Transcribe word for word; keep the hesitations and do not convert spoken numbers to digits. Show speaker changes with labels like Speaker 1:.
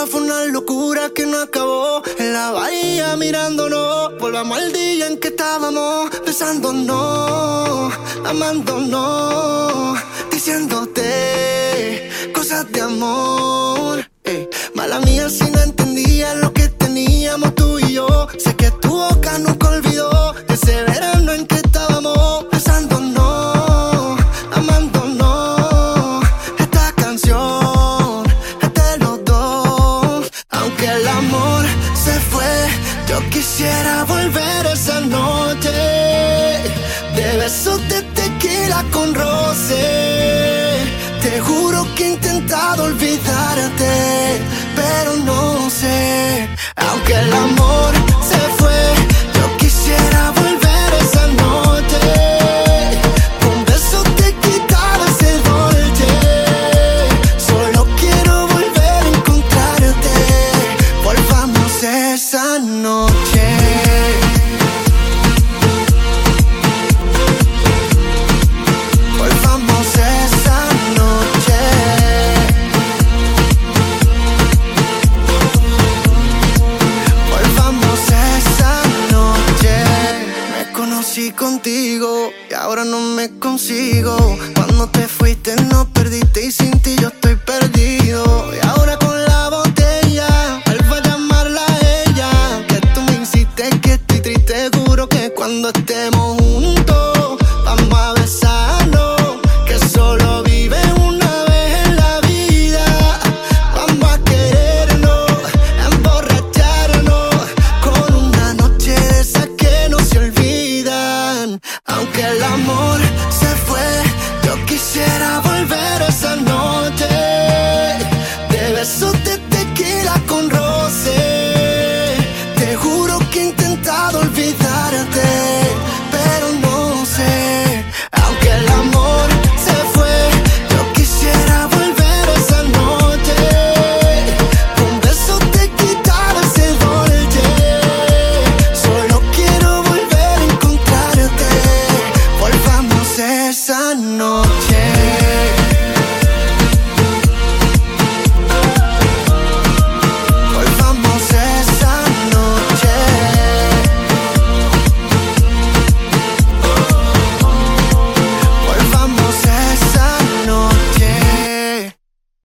Speaker 1: fue una locura que no acabó. En la bahía mirándonos, volvamos al día en que estábamos besándonos, amándonos, diciéndote cosas de amor. Ey, mala mía si no entendía lo que teníamos tú y yo. Sé que tu boca nunca olvidó ese verano en que estábamos besándonos, amándonos. Esta canción es de los dos. Aunque el amor se fue, yo quisiera volver esa noche de besos de tequila con roce. Te juro que he intentado olvidarte, pero no sé. Aunque el amor se fue, yo quisiera volver esa noche con besos de quitar ese dolce. Solo quiero volver a encontrarte. Volvamos esa noche. Volvamos esa noche. Volvamos esa noche. Me conocí contigo y ahora no me consigo. Cuando te fuiste nos perdiste y sin ti yo estoy perdido. Y